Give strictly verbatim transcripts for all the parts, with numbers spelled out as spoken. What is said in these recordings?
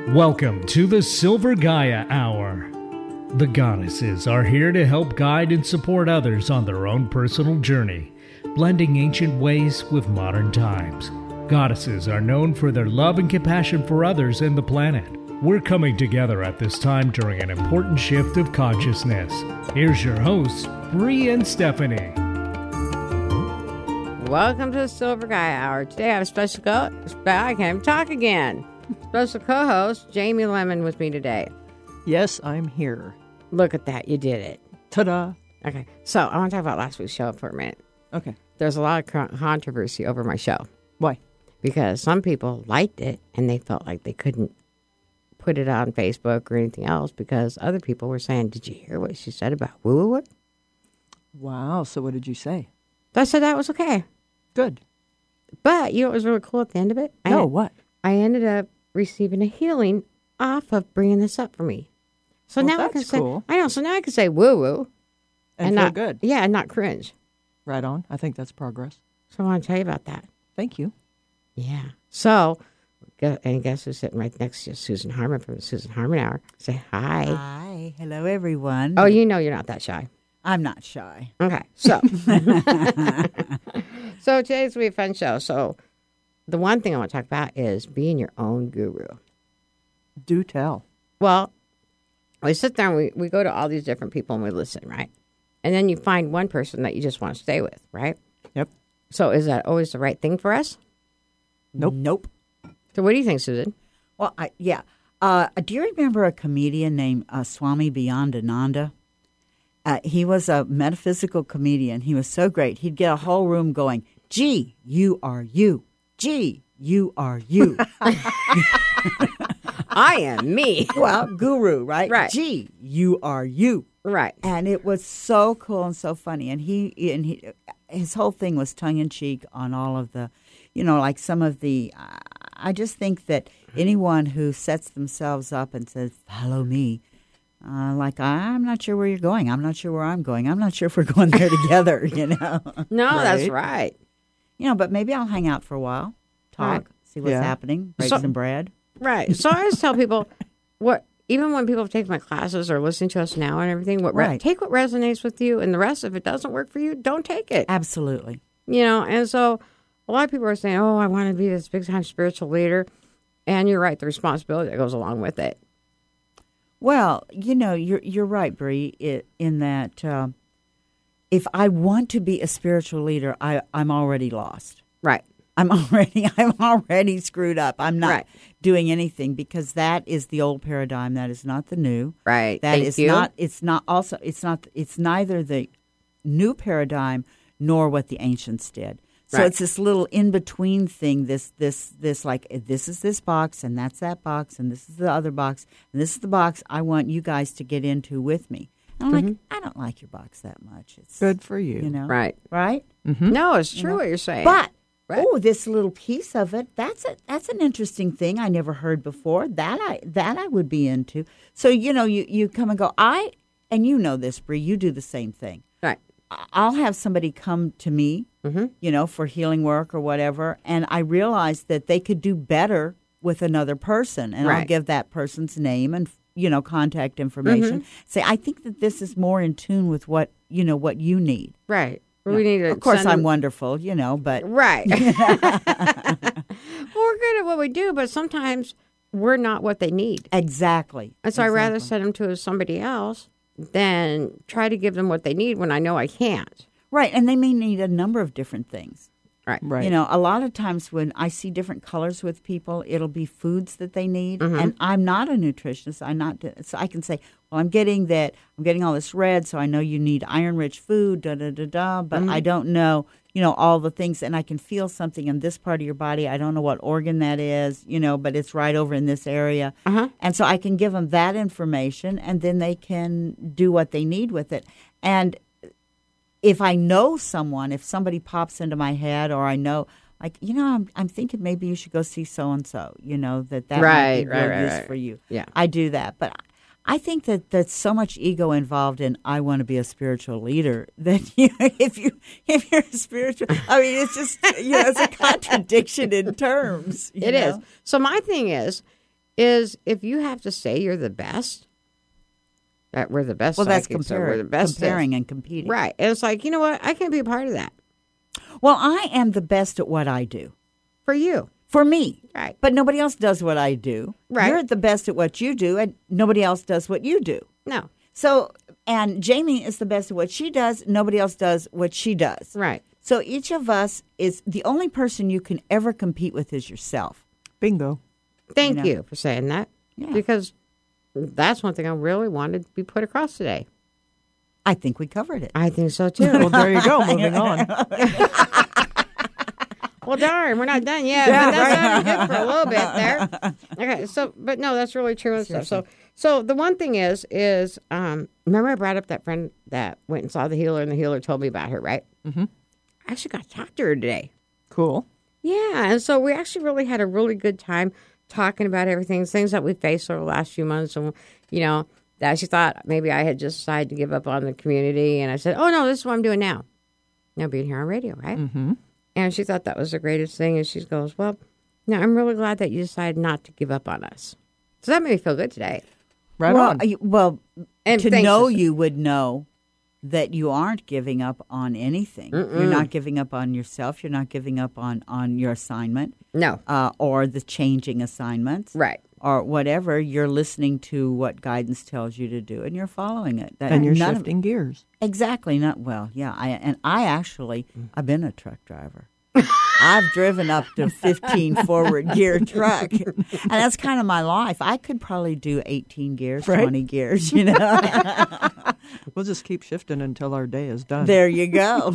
Welcome to the Silver Gaia Hour. The goddesses are here to help guide and support others on their own personal journey, blending ancient ways with modern times. Goddesses are known for their love and compassion for others and the planet. We're coming together at this time during an important shift of consciousness. Here's your hosts, Bree and Stephanie. Welcome to the Silver Gaia Hour. Today I have a special co- I can't even talk again. Special co-host Jamie Lemon with me today. Yes, I'm here. Look at that, you did it. Ta-da! Okay, so I want to talk about last week's show for a minute. Okay. There's a lot of con- controversy over my show. Why? Because some people liked it and they felt like they couldn't put it on Facebook or anything else because other people were saying, "Did you hear what she said about woo woo?" Wow, so what did you say? I said that was okay. Good. But you know what was really cool at the end of it? I No, had- what? I ended up receiving a healing off of bringing this up for me. So Well, now I that's can say, cool. I know. So now I can say woo woo And, feel not good. Yeah, and not cringe. Right on. I think that's progress. So I want to tell you about that. Thank you. Yeah. So, gu- and guess who's sitting right next to you? Susan Harmon from the Susan Harmon Hour. Say hi. Hi. Hello, everyone. Oh, you know you're not that shy. I'm not shy. Okay. So, so today's will be a fun show. So, the one thing I want to talk about is being your own guru. Do tell. Well, we sit there and we, we go to all these different people and we listen, right? And then you find one person that you just want to stay with, right? Yep. So is that always the right thing for us? Nope. Nope. So what do you think, Susan? Well, I, yeah. Uh, do you remember a comedian named uh, Swami Bayandananda? Uh, he was a metaphysical comedian. He was so great. He'd get a whole room going, "Gee, you are you. Gee, you are you." I am me. Well, guru, right? Right. Gee, you are you. Right. And it was so cool and so funny. And he and he, his whole thing was tongue in cheek on all of the, you know, like some of the. Uh, I just think that anyone who sets themselves up and says, "Follow me," uh, like I'm not sure where you're going. I'm not sure where I'm going. I'm not sure if we're going there together. You know. No, Right? that's right. You know, but maybe I'll hang out for a while, talk, Right. see what's Yeah. happening, break So- some bread. Right. So I always tell people, what even when people take my classes or listening to us now and everything, what re- Right. take what resonates with you, and the rest, if it doesn't work for you, don't take it. Absolutely. You know, and so a lot of people are saying, "Oh, I want to be this big time spiritual leader," and you're right, the responsibility that goes along with it. Well, you know, you're you're right, Bree, i- in that uh, if I want to be a spiritual leader, I, I'm already lost. Right. I'm already I'm already screwed up. I'm not Right. doing anything because that is the old paradigm. That is not the new. Right. That Thank is you. not. It's not also. It's not. It's neither the new paradigm nor what the ancients did. So Right. it's this little in between thing. This this this like this is this box and that's that box and this is the other box and this is the box I want you guys to get into with me. And I'm Mm-hmm. like, I don't like your box that much. It's Good for you. You know, Right. right? No, it's true what you're saying. But Right. oh, this little piece of it, that's a that's an interesting thing I never heard before. That I that I would be into. So, you know, you, you come and go, I and you know this, Bree, you do the same thing. Right. I- I'll have somebody come to me, Mm-hmm. you know, for healing work or whatever, and I realize that they could do better with another person, and I'll Right. give that person's name and, you know, contact information. Mm-hmm. Say, I think that this is more in tune with what, you know, what you need. Right. We need to Of course, send I'm them- wonderful, you know, but Right. Well, we're good at what we do, but sometimes we're not what they need. exactly. And so I'd rather Exactly. send them to somebody else than try to give them what they need when I know I can't. Right, and they may need a number of different things. Right. Right. You know, a lot of times when I see different colors with people, it'll be foods that they need, and I'm not a nutritionist. I'm not, so I can say, well, I'm getting that, I'm getting all this red, so I know you need iron-rich food, da da da da. But I don't know, you know, all the things, and I can feel something in this part of your body. I don't know what organ that is, you know, but it's right over in this area, Uh-huh. and so I can give them that information, and then they can do what they need with it, and if I know someone, if somebody pops into my head, or I know, like, you know, I'm, I'm thinking maybe you should go see so and so. You know that that might Right, be right, real right, use right. for you. Yeah. I do that, but I think that there's so much ego involved in I want to be a spiritual leader that you, if you if you're a spiritual, I mean, it's just you know it's a contradiction in terms. you It is. know? So my thing is, is if you have to say you're the best, that we're the best. Well, that's psychics, so compar- we're the best comparing this. and competing. Right. And it's like, you know what? I can't be a part of that. Well, I am the best at what I do. For you. For me. Right. But nobody else does what I do. Right. You're the best at what you do, and nobody else does what you do. No. So, and Jamie is the best at what she does. Nobody else does what she does. Right. So each of us is the only person you can ever compete with is yourself. Bingo. Thank You you, know. for saying that. Yeah. Because that's one thing I really wanted to be put across today. I think we covered it. I think so too. Well, there you go. Moving on. Well, darn, we're not done yet. Yeah, but that sounded good for a little bit there. Okay, so, but no, that's really true and stuff. So, so the one thing is, is um, remember I brought up that friend that went and saw the healer, and the healer told me about her, right? Mm-hmm. I actually got to talk to her today. Cool. Yeah, and so we actually really had a really good time talking about everything, things that we faced over the last few months, and you know, that she thought maybe I had just decided to give up on the community, and I said, "Oh no, this is what I'm doing now, now being here on radio, right?" Mm-hmm. And she thought that was the greatest thing, and she goes, "Well, no, I'm really glad that you decided not to give up on us." So that made me feel good today. Right well, on. you- well, And to thanks know to- you would know that you aren't giving up on anything. Mm-mm. You're not giving up on yourself. You're not giving up on, on your assignment. No, Uh, or the changing assignments. right, Or whatever. You're listening to what guidance tells you to do, and you're following it. That- and you're none of- shifting gears. Exactly. Not well. Yeah. I and I actually I've been a truck driver. I've driven up to fifteen forward gear truck, and that's kind of my life. I could probably do eighteen gears, Right. twenty gears. You know. We'll just keep shifting until our day is done. There you go.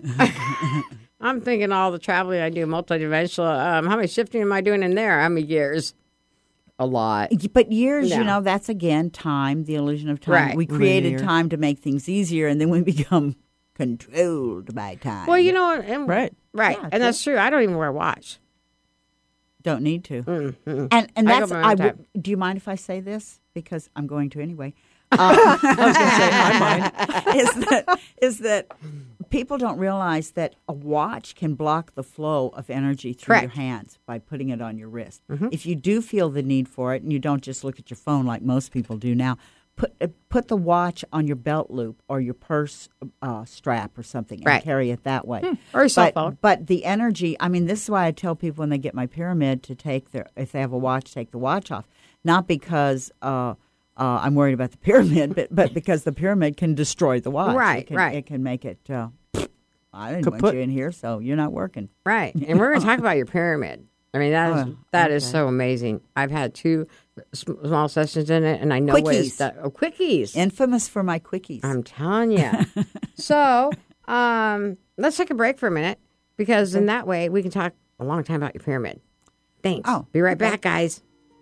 I'm thinking all the traveling I do, multidimensional. Um, how many shifting am I doing in there? How many years? A lot. But years, No. you know, that's again time, the illusion of time. Right. We created Linear. time to make things easier, and then we become controlled by time. Well, you know, and, Right. right, Yeah, and that's true. I don't even wear a watch. Don't need to. Mm, mm. And and I go that's by my I own w- time. do you mind if I say this, because I'm going to anyway? I was going to say, my mind. is that is that people don't realize that a watch can block the flow of energy through your Correct. hands by putting it on your wrist. Mm-hmm. If you do feel the need for it, and you don't just look at your phone like most people do now, put uh, put the watch on your belt loop or your purse uh, strap or something, and Right. carry it that way. Or your cell but, phone. But the energy, I mean, this is why I tell people when they get my pyramid to take their, if they have a watch, take the watch off. Not because uh, uh, I'm worried about the pyramid, but, but because the pyramid can destroy the watch. Right, it can, right. It can make it, uh, I didn't Kaput. want you in here, so you're not working. Right, and we're going to talk about your pyramid. I mean, that is Oh, that is okay. so amazing. I've had two sm- small sessions in it, and I know what it's Quickies. done. Oh, quickies! Infamous for my quickies. I'm telling you. So, um, let's take a break for a minute, because in that way we can talk a long time about your pyramid. Thanks. Oh, Be right okay. back, guys.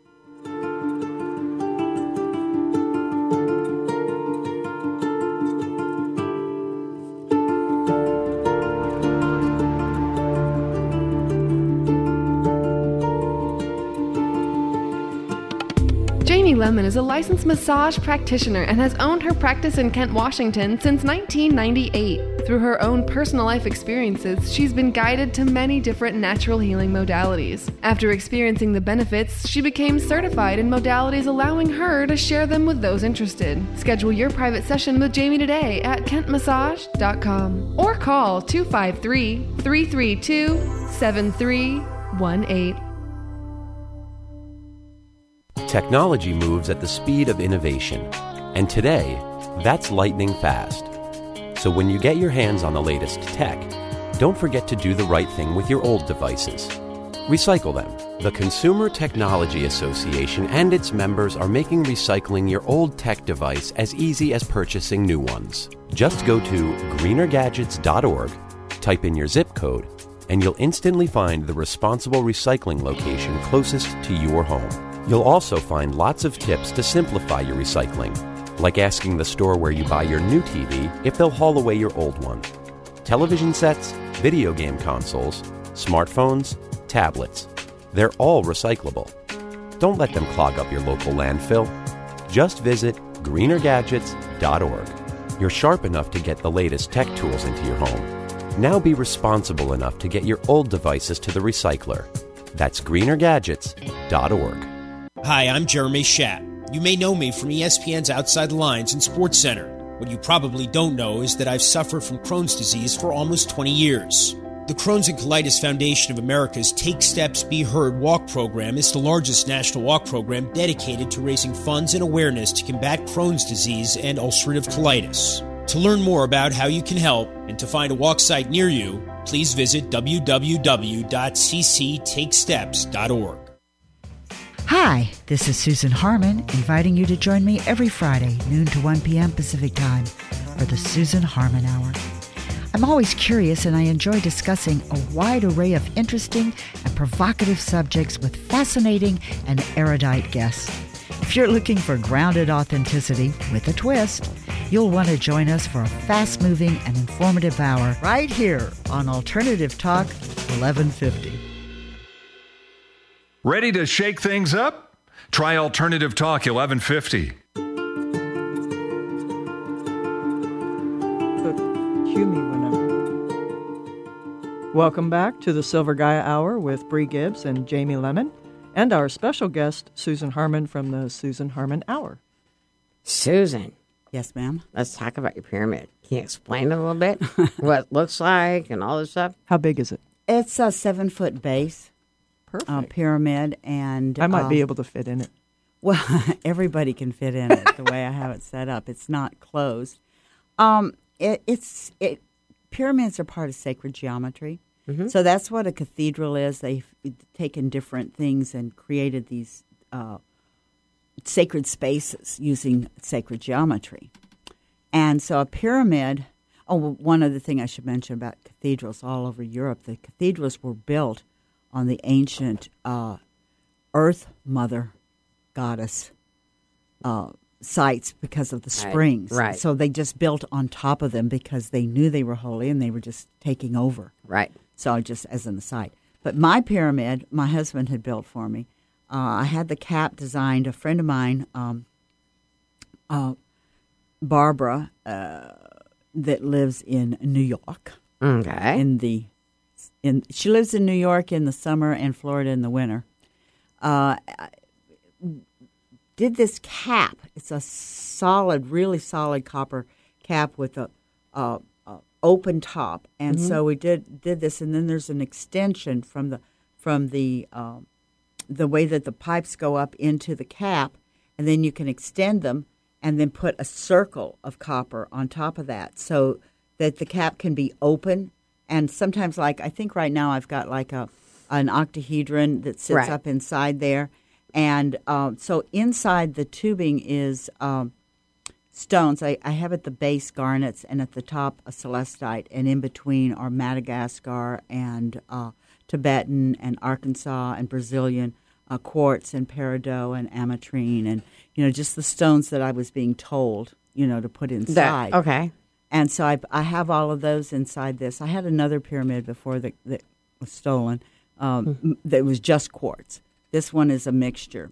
Jamie Lemon is a licensed massage practitioner and has owned her practice in Kent, Washington since nineteen ninety-eight. Through her own personal life experiences, she's been guided to many different natural healing modalities. After experiencing the benefits, she became certified in modalities, allowing her to share them with those interested. Schedule your private session with Jamie today at kent massage dot com or call two five three, three three two, seven three one eight. Technology moves at the speed of innovation, and today, that's lightning fast. So when you get your hands on the latest tech, don't forget to do the right thing with your old devices. Recycle them. The Consumer Technology Association and its members are making recycling your old tech device as easy as purchasing new ones. Just go to greener gadgets dot org, type in your zip code, and you'll instantly find the responsible recycling location closest to your home. You'll also find lots of tips to simplify your recycling, like asking the store where you buy your new T V if they'll haul away your old one. Television sets, video game consoles, smartphones, tablets, they're all recyclable. Don't let them clog up your local landfill. Just visit greener gadgets dot org. You're sharp enough to get the latest tech tools into your home. Now be responsible enough to get your old devices to the recycler. That's greener gadgets dot org. Hi, I'm Jeremy Schaap. You may know me from E S P N's Outside the Lines and Sports Center. What you probably don't know is that I've suffered from Crohn's disease for almost twenty years. The Crohn's and Colitis Foundation of America's Take Steps, Be Heard walk program is the largest national walk program dedicated to raising funds and awareness to combat Crohn's disease and ulcerative colitis. To learn more about how you can help and to find a walk site near you, please visit w w w dot c c take steps dot org. Hi, this is Susan Harmon, inviting you to join me every Friday, noon to one p.m. Pacific Time, for the Susan Harmon Hour. I'm always curious, and I enjoy discussing a wide array of interesting and provocative subjects with fascinating and erudite guests. If you're looking for grounded authenticity with a twist, you'll want to join us for a fast-moving and informative hour right here on Alternative Talk eleven fifty. Ready to shake things up? Try Alternative Talk eleven fifty. Cue me whenever. Welcome back to the Silver Gaia Hour with Bree Gibbs and Jamie Lemon, and our special guest, Susan Harmon from the Susan Harmon Hour. Susan. Yes, ma'am. Let's talk about your pyramid. Can you explain it a little bit? What it looks like and all this stuff? How big is it? It's a seven-foot base. Perfect. Uh, pyramid, and I might uh, be able to fit in it. Well, everybody can fit in it the way I have it set up. It's not closed. Um, it, it's it. Pyramids are part of sacred geometry, mm-hmm. so that's what a cathedral is. They've taken different things and created these uh, sacred spaces using sacred geometry. And so a pyramid. Oh, well, one other thing I should mention about cathedrals all over Europe: the cathedrals were built on the ancient uh, Earth Mother goddess uh, sites because of the springs. Right, right. So they just built on top of them because they knew they were holy and they were just taking over. Right. So just as an aside. But my pyramid, my husband had built for me. Uh, I had the cap designed. A friend of mine, um, uh, Barbara, uh, that lives in New York. Okay. In the In, she lives in New York in the summer and Florida in the winter. Uh, did this cap. It's a solid, really solid copper cap with a, a, a open top. And mm-hmm. so we did did this, and then there's an extension from the from the um, the way that the pipes go up into the cap, and then you can extend them and then put a circle of copper on top of that so that the cap can be open. And sometimes, like, I think right now I've got like a an octahedron that sits right. up inside there. And um, so inside the tubing is um, stones. I, I have at the base garnets and at the top a celestite. And in between are Madagascar and uh, Tibetan and Arkansas and Brazilian uh, quartz and peridot and ametrine. And, you know, just the stones that I was being told, you know, to put inside. That, okay. And so I, I have all of those inside this. I had another pyramid before that, that was stolen um, mm-hmm. that was just quartz. This one is a mixture.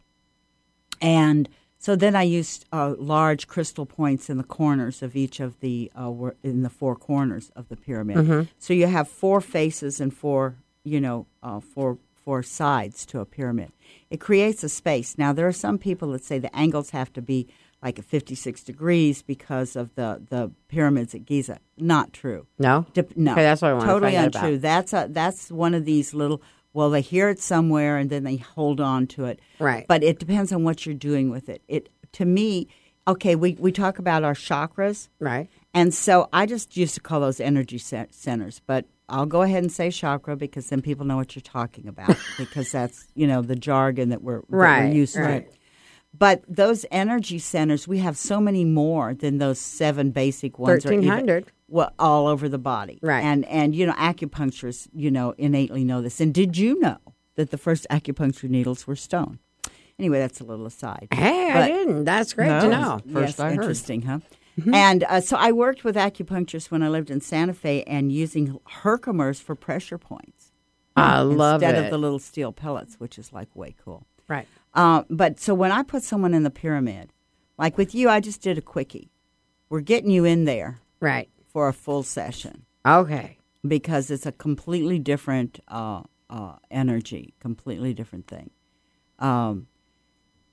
And so then I used uh, large crystal points in the corners of each of the, uh, in the four corners of the pyramid. Mm-hmm. So you have four faces and four, you know, uh, four, four sides to a pyramid. It creates a space. Now, there are some people that say the angles have to be like at fifty-six degrees because of the, the pyramids at Giza. Not true. No? De- no. Okay, that's what I want totally to find untrue. out about. That's a, that's one of these little, well, they hear it somewhere and then they hold on to it. Right. But it depends on what you're doing with it. It to me, okay, we, we talk about our chakras. Right. And so I just used to call those energy centers, but I'll go ahead and say chakra because then people know what you're talking about because that's, you know, the jargon that we're, that right, we're used right. to. But those energy centers, we have so many more than those seven basic ones. thirteen hundred. Well, all over the body. Right. And, and, you know, acupuncturists, you know, innately know this. And did you know that the first acupuncture needles were stone? Anyway, that's a little aside. Hey, but, I didn't. That's great no, to know. First yes, I heard. interesting, huh? Mm-hmm. And uh, so I worked with acupuncturists when I lived in Santa Fe and using Herkimers for pressure points. I love instead it. of the little steel pellets, which is like way cool. Right. Uh, but so when I put someone in the pyramid, like with you, I just did a quickie. We're getting you in there Right. for a full session Okay. because it's a completely different uh, uh, energy, completely different thing. Um,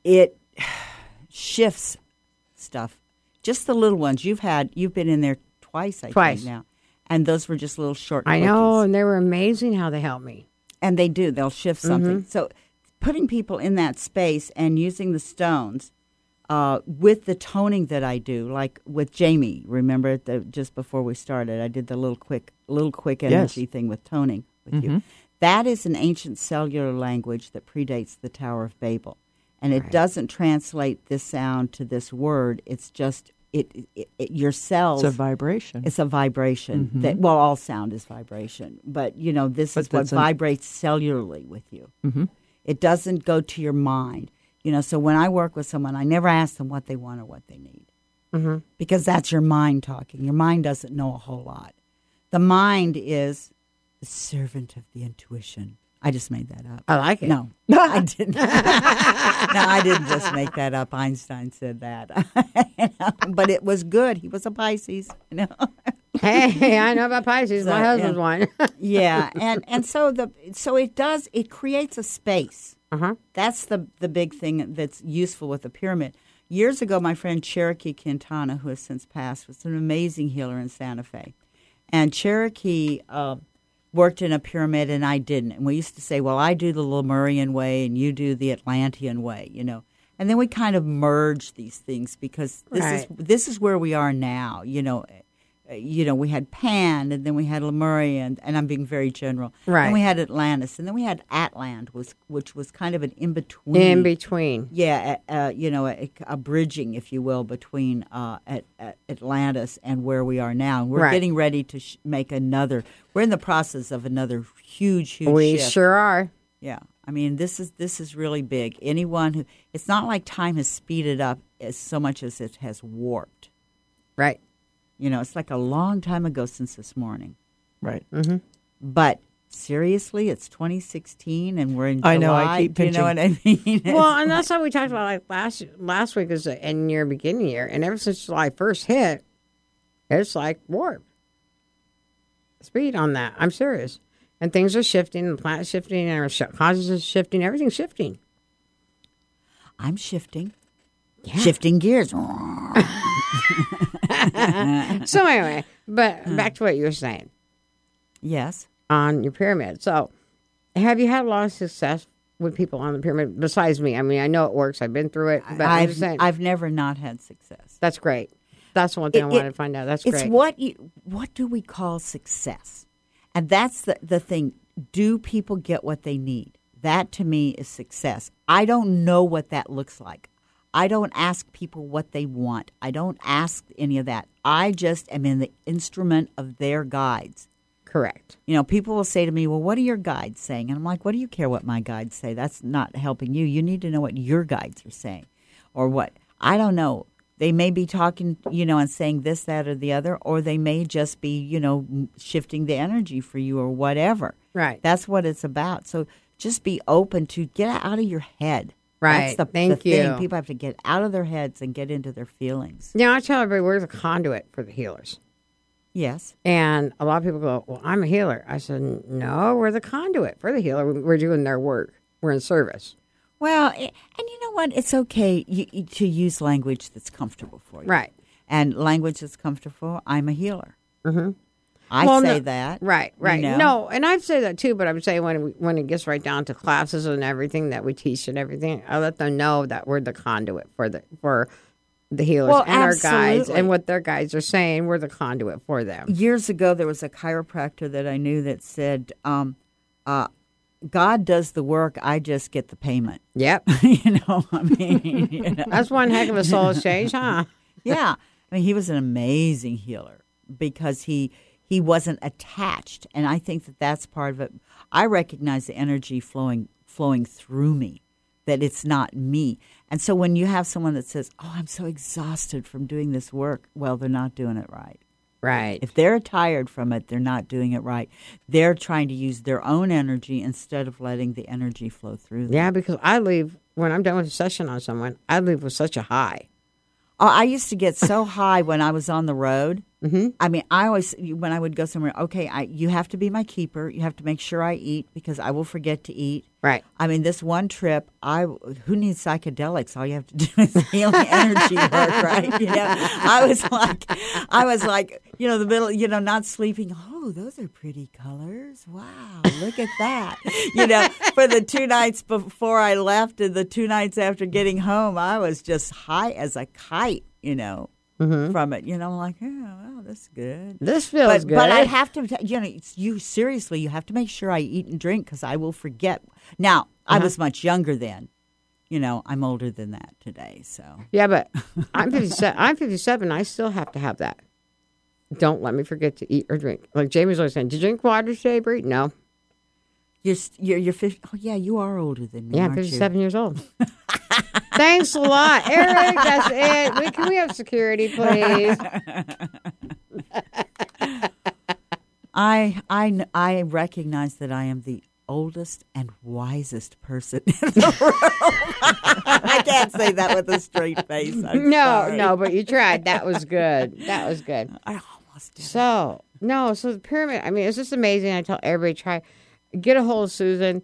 it shifts stuff. Just the little ones. You've had, you've been in there twice, I Twice. think now. And those were just little short I quickies. know, and they were amazing how they helped me. And they do. They'll shift something. Mm-hmm. So putting people in that space and using the stones uh, with the toning that I do, like with Jamie, remember the, just before we started, I did the little quick little quick energy Yes. thing with toning with Mm-hmm. you. That is an ancient cellular language that predates the Tower of Babel. And it Right. doesn't translate this sound to this word. It's just it, it, it your cells. It's a vibration. It's a vibration. Mhm. That well, all sound is vibration, but you know this But is what that's an- vibrates cellularly with you. Mhm. It doesn't go to your mind. You know, so when I work with someone, I never ask them what they want or what they need, Mm-hmm. because that's your mind talking. Your mind doesn't know a whole lot. The mind is the servant of the intuition. I just made that up. I like it. No, I didn't. No, I didn't just make that up. Einstein said that. You know, but it was good. He was a Pisces. You know. Hey, I know about Pisces. So, My husband's yeah. one. Yeah, and and so the so it does it creates a space. Uh-huh. That's the the big thing that's useful with the pyramid. Years ago, my friend Cherokee Quintana, who has since passed, was an amazing healer in Santa Fe, and Cherokee uh, worked in a pyramid and I didn't. And we used to say, well, I do the Lemurian way and you do the Atlantean way, you know. And then we kind of merged these things because this Right. is this is where we are now, you know. Uh, You know, we had Pan, and then we had Lemurian, and I'm being very general. Right. And we had Atlantis, and then we had Atlant, was which was kind of an in between. In between. Yeah, uh, uh, you know, a, a bridging, if you will, between uh, at, at Atlantis and where we are now. And we're Right. getting ready to sh- make another. We're in the process of another huge, huge We shift. sure are. Yeah, I mean, this is this is really big. Anyone who, it's not like time has speeded up as so much as it has warped. Right. You know, it's like a long time ago since this morning. Right. Mm-hmm. But seriously, it's twenty sixteen, and we're in July. I know, I keep Do you know what I pinching. mean? Well, It's and that's how we talked about like last last week is the end year, beginning year, and ever since July first hit, it's like warp speed on that. I'm serious, and things are shifting, the planet's shifting, and our sh- causes is shifting, everything's shifting. I'm shifting, shifting gears. So anyway, but back to what you were saying Yes. on your pyramid. So, have you had a lot of success with people on the pyramid besides me? I mean, I know it works. I've been through it, but I'm I've just saying I've never not had success. that's great. That's one thing It- I wanted it- to find out. That's It's great. what you, what do we call success? And that's the, the thing. Do people get what they need? That to me is success. I don't know what that looks like. I don't ask people what they want. I don't ask any of that. I just am in the instrument of their guides. Correct. You know, people will say to me, well, what are your guides saying? And I'm like, what do you care what my guides say? That's not helping you. You need to know what your guides are saying or what. I don't know. They may be talking, you know, and saying this, that, or the other, or they may just be, you know, shifting the energy for you or whatever. Right. That's what it's about. So just be open to get out of your head. Right. That's the, Thank the you. thing. People have to get out of their heads and get into their feelings. Yeah, I tell everybody we're the conduit for the healers. Yes. And a lot of people go, well, I'm a healer. I said, no, we're the conduit for the healer. We're doing their work. We're in service. Well, and you know what? It's okay you, you- to use language that's comfortable for you. Right. And language that's comfortable, I'm a healer. Mm-hmm. I Well, say no- that. Right, you right. know? No, and I'd say that too, but I'm saying when we, when it gets right down to classes and everything that we teach and everything, I let them know that we're the conduit for the for the healers Well, and our guides absolutely. and what their guides are saying, we're the conduit for them. Years ago, there was a chiropractor that I knew that said, um, uh, God does the work, I just get the payment. Yep. you know, I mean, you know. That's one heck of a soul exchange, huh? Yeah. I mean, he was an amazing healer because he he wasn't attached. And I think that that's part of it. I recognize the energy flowing flowing through me, that it's not me. And so when you have someone that says, oh, I'm so exhausted from doing this work, well, they're not doing it right. Right. If they're tired from it, they're not doing it right. They're trying to use their own energy instead of letting the energy flow through them. Yeah, because I leave, when I'm done with a session on someone, I leave with such a high. Oh, I used to get so high when I was on the road Mm-hmm. I mean, I always, when I would go somewhere, okay, I, you have to be my keeper. You have to make sure I eat because I will forget to eat. Right. I mean, this one trip, I who needs psychedelics? All you have to do is healing energy work, right? You know, I was like, I was like, you know, the middle, you know, not sleeping. Oh, those are pretty colors. Wow, look at that. You know, for the two nights before I left and the two nights after getting home, I was just high as a kite, you know. Mm-hmm. From it, you know, I'm like, oh, well, that's good. This feels but, good. But I have to, you know, it's, you seriously, you have to make sure I eat and drink because I will forget. Now, uh-huh. I was much younger then. You know, I'm older than that today, so. Yeah, but I'm fifty-seven. I'm fifty-seven. I still have to have that. Don't let me forget to eat or drink. Like Jamie's always saying, did you drink water today, Bree? No. You're you're you're fifty. Oh yeah, you are older than me. Yeah, I'm fifty-seven years old. Thanks a lot, Eric. That's it. We, can we have security, please? I I I recognize that I am the oldest and wisest person in the world. I can't say that with a straight face. I'm no, sorry. no, but you tried. That was good. That was good. I almost did. So it. no, so the pyramid. I mean, it's just amazing. I tell everybody, try get a hold of Susan.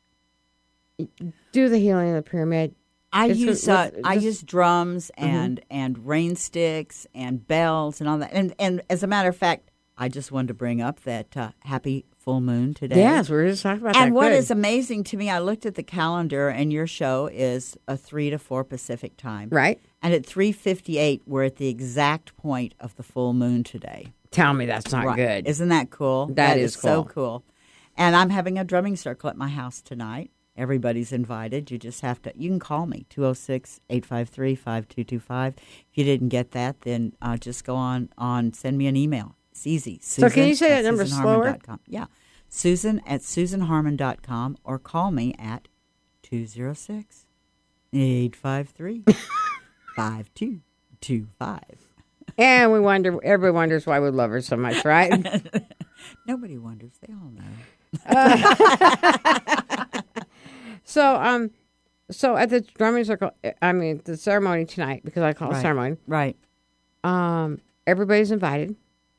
Do the healing of the pyramid. I it's use with, uh, I use drums and mm-hmm. and rain sticks and bells and all that. And and as a matter of fact, I just wanted to bring up that uh, happy full moon today. Yes, we were just talking about and that. And what Good. is amazing to me, I looked at the calendar, and your show is a three to four Pacific time, right? And at three fifty-eight, we're at the exact point of the full moon today. Tell me that's not right. good. Isn't that cool? that, that is, is cool. so cool. And I'm having a drumming circle at my house tonight. Everybody's invited. You just have to, you can call me, two oh six, eight five three, five two two five. If you didn't get that, then uh, just go on, on, send me an email. It's easy. Susan so can you say that number slower? Yeah. Susan at susan harmon dot com or call me at two oh six, eight five three, five two two five. And we wonder, everybody wonders why we love her so much, right? Nobody wonders. They all know. Uh, so, um, so at the drumming circle, I mean, the ceremony tonight, because I call it right. ceremony. Right. Um, everybody's invited.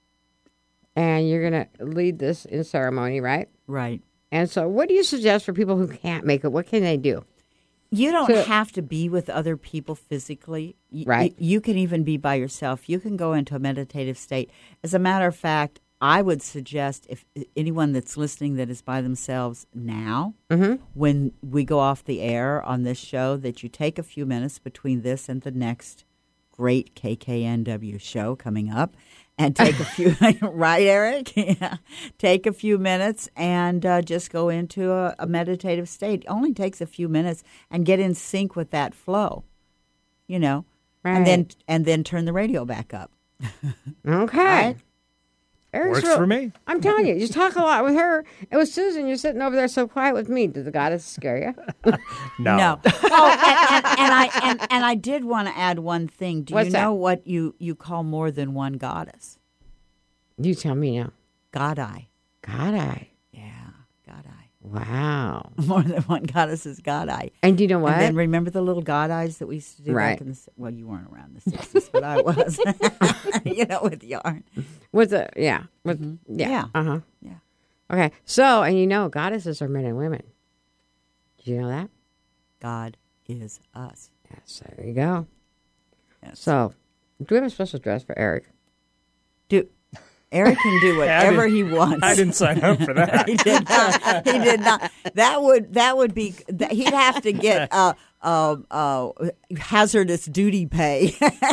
And you're going to lead this in ceremony, right? Right. And so what do you suggest for people who can't make it? What can they do? You don't so, have to be with other people physically. Y- right. Y- you can even be by yourself. You can go into a meditative state. As a matter of fact, I would suggest if anyone that's listening that is by themselves now, mm-hmm. when we go off the air on this show, that you take a few minutes between this and the next great K K N W show coming up and take a few, right, Eric? Yeah. Take a few minutes and uh, just go into a, a meditative state. It only takes a few minutes and get in sync with that flow, you know, right. and then and then turn the radio back up. Okay. Right? Works real, for me. I'm telling you, you talk a lot with her. It was Susan. You're sitting over there so quiet with me. Did the goddess scare you? No. No. Oh, and, and, and I and, and I did want to add one thing. Do What's you know that? what you, you call more than one goddess? You tell me now. God-eye. God-eye. Yeah, God-eye. Wow. More than one goddess is God-eye. And do you know what? And then remember the little God-eyes that we used to do right. back in the well, you weren't around in the sixties, but I was. You know, with yarn. With the yeah, with Mm-hmm. yeah, Yeah. uh huh, Yeah. Okay, so and you know, goddesses are men and women. Did you know that? God is us. Yes, there you go. Yes. So, do we have a special dress for Eric? Do Eric can do whatever I he wants. I didn't sign up for that. He did not. He did not. That would that would be. That, he'd have to get uh, uh, uh, hazardous duty pay.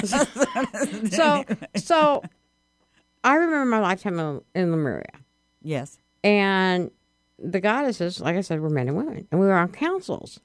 So, so I remember my lifetime in, in Lemuria, Yes. and the goddesses, like I said, were men and women, and we were on councils.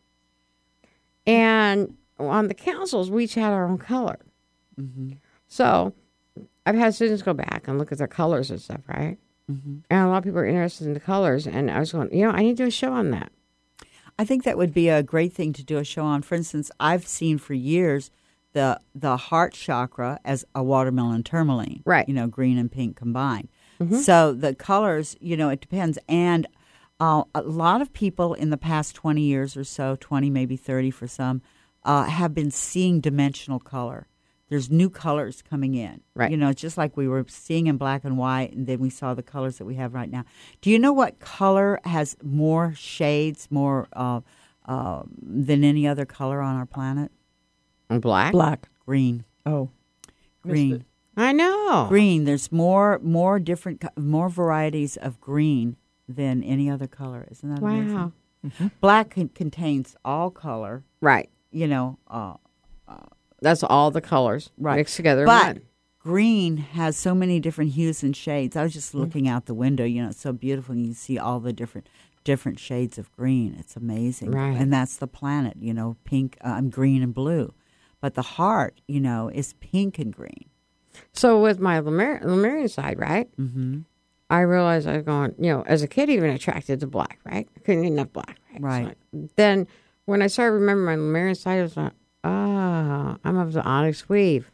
And on the councils, we each had our own color. Mm-hmm. So I've had students go back and look at their colors and stuff, right? Mm-hmm. And a lot of people are interested in the colors. And I was going, you know, I need to do a show on that. I think that would be a great thing to do a show on. For instance, I've seen for years the the heart chakra as a watermelon tourmaline. Right. You know, green and pink combined. Mm-hmm. So the colors, you know, it depends. And uh, a lot of people in the past twenty years or so, twenty, maybe thirty for some, uh, have been seeing dimensional color. there's new colors coming in. Right. You know, it's just like we were seeing in black and white, and then we saw the colors that we have right now. Do you know what color has more shades, more uh, uh, than any other color on our planet? Black? Black. Green. Oh. Green. I know. Green. There's more more different, co- more varieties of green than any other color. Isn't that amazing? Wow. Mm-hmm. Black con- contains all color. Right. You know, uh, That's all the colors right. mixed together. in But one. green has so many different hues and shades. I was just Mm-hmm. looking out the window. You know, it's so beautiful. And you see all the different different shades of green. It's amazing. Right. And that's the planet. You know, pink, uh, green, and blue. But the heart, you know, is pink and green. So with my Lemer- Lemurian side, right? Mm-hmm. I realized I was going, you know, as a kid, even attracted to black, right? I couldn't eat enough black, right? Right. So then when I started remembering my Lemurian side, I was like, oh, I'm of the onyx weave.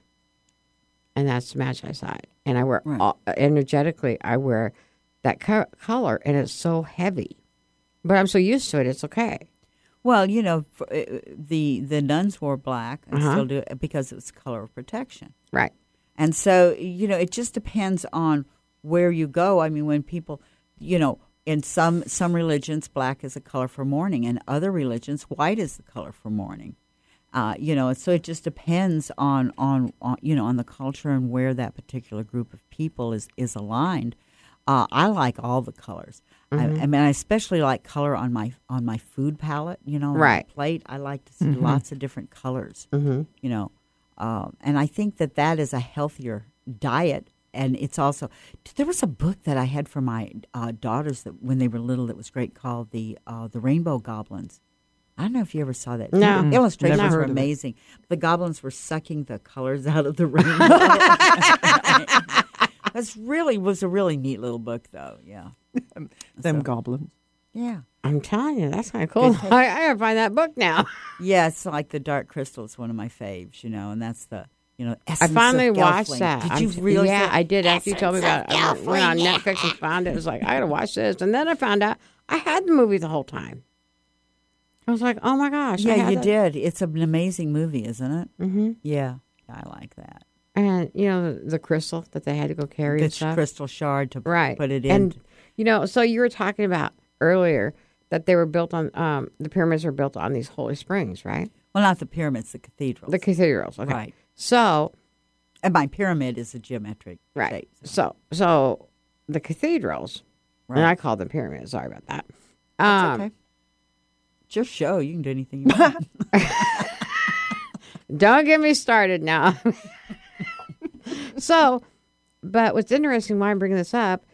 And that's the Magi side. And I wear, Right. all, energetically, I wear that co- color, and it's so heavy. But I'm so used to it, it's okay. Well, you know, for, uh, the the nuns wore black and Uh-huh. still do it because it was color of protection. Right. And so, you know, it just depends on where you go. I mean, when people, you know, in some some religions, black is a color for mourning, and other religions, white is the color for mourning. Uh, you know, so it just depends on, on, on, you know, on the culture and where that particular group of people is, is aligned. Uh, I like all the colors. Mm-hmm. I, I mean, I especially like color on my on my food palette. You know, on Right. my plate. I like to see Mm-hmm. lots of different colors. Mm-hmm. You know, um, and I think that that is a healthier diet. And it's also there was a book that I had for my uh, daughters that when they were little that was great called the uh, the Rainbow Goblins. I don't know if you ever saw that. No. The illustrations Never were heard of it. amazing. The goblins were sucking the colors out of the rainbow. That's really was a really neat little book, though. Yeah, Them So- goblins. yeah, I'm telling you, that's kind of cool. Good. I, I gotta find that book now. yeah. It's like the Dark Crystal is one of my faves, you know, and that's the you know. I Essence finally of watched Gelfling. that. Did I'm- you realize Yeah, that? I did. After you told me about it, I Essence of went on Gelfling. Netflix and found it. It was like, I gotta watch this. And then I found out I had the movie the whole time. I was like, oh my gosh. I Yeah, had you that. did. It's an amazing movie, isn't it? Mm-hmm. Yeah, I like that. And, you know, the, the crystal that they had to go carry The and stuff. crystal shard to Right. put it in. And, you know, so you were talking about earlier that they were built on, um, the pyramids were built on these holy springs, right? well, not the pyramids, the cathedrals. The cathedrals. Okay. Right. So, And my pyramid is a geometric right. shape. So, so the cathedrals, Right. and I call them pyramids. Sorry about that. That's Um, okay. It's your show. You can do anything you want. Don't get me started now. So, but what's interesting why I'm bringing this up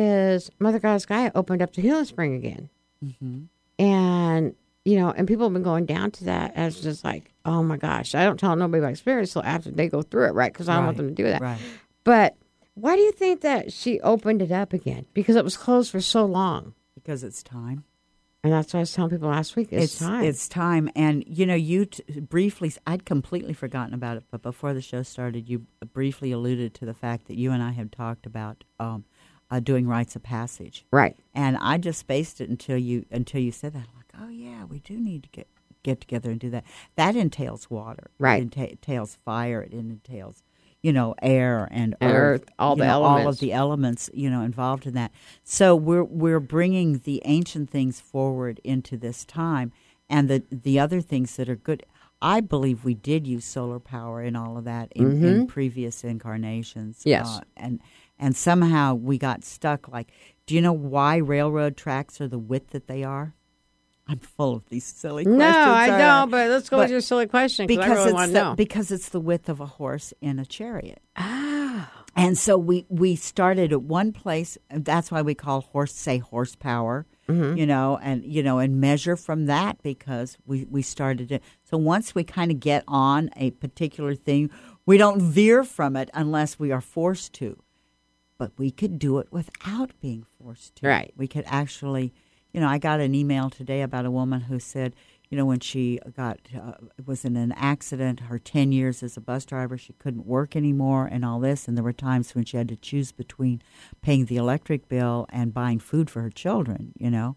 is Mother Goddess Gaia opened up the healing spring again. Mm-hmm. And, you know, and people have been going down to that as just like, oh my gosh, I don't tell nobody about experience until after they go through it, right? Because I don't want Right, them to do that. right. But why do you think that she opened it up again? Because it was closed for so long. Because it's time. And that's what I was telling people last week. It's, It's time. It's time. And, you know, you t- briefly, I'd completely forgotten about it, but before the show started, you briefly alluded to the fact that you and I had talked about um, uh, doing rites of passage. right. And I just spaced it until you until you said that. I'm like, oh, yeah, we do need to get, get together and do that. That entails water. Right. It enta- entails fire. It entails, you know, air and And earth, earth, all you the know, all elements. of the elements, you know, involved in that. So we're we're bringing the ancient things forward into this time, and the the other things that are good. I believe we did use solar power in all of that in, in previous incarnations. Yes. Uh, and and somehow we got stuck. Like, do you know why railroad tracks are the width that they are? I'm full of these silly questions. No, I aren't don't, but let's go But with your silly question because I because really it's want to the, know. because it's the width of a horse in a chariot. Ah. And so we, we started at one place. And that's why we call horse say horsepower, Mm-hmm. you know, and you know, and measure from that because we, we started it. So once we kind of get on a particular thing, we don't veer from it unless we are forced to. But we could do it without being forced to. Right. We could actually, you know, I got an email today about a woman who said, you know, when she got uh, was in an accident, her ten years as a bus driver, she couldn't work anymore and all this. And there were times when she had to choose between paying the electric bill and buying food for her children, you know.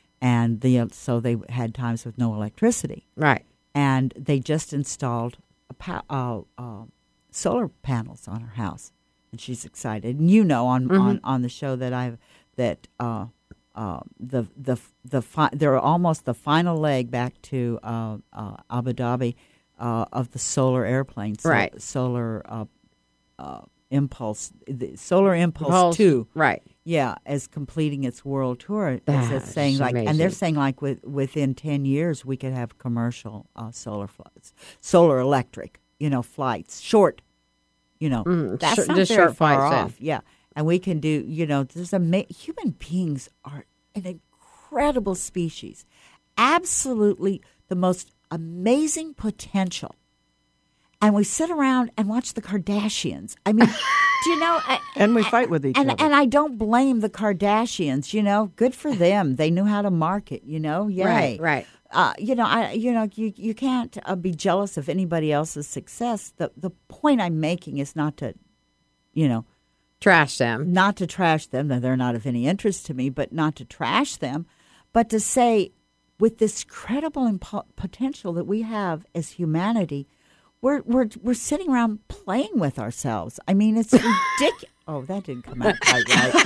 And the so they had times with no electricity. Right. And they just installed a, pow, uh, uh, solar panels on her house, and she's excited. And you know, on Mm-hmm. on, on the show that I've that uh, uh, the the the fi- they're almost the final leg back to uh, uh, Abu Dhabi uh, of the solar airplane, so, Right. Solar uh, uh, Impulse, the Solar Impulse Pulse, two, right. yeah, as completing its world tour. As That's it's saying like, and they're amazing. saying like with, within ten years we could have commercial uh, solar flights, solar electric, you know, flights, short, you know, Mm, that's short- not just very short far flights, yeah. off. Yeah, and we can do, you know, there's a ma- human beings are an incredible species, absolutely the most amazing potential. And we sit around and watch the Kardashians. I mean, do you know? I, And we fight with each and, other. And I don't blame the Kardashians. You know, good for them. They knew how to market. You know, yay. Right, right. Uh, you know, I. You know, you you can't uh, be jealous of anybody else's success. The the point I'm making is not to, you know, Trash them. not to trash them. That they're not of any interest to me, but not to trash them, but to say, with this credible impo- potential that we have as humanity. We're we're we're sitting around playing with ourselves. I mean, it's ridiculous. Oh, that didn't come out quite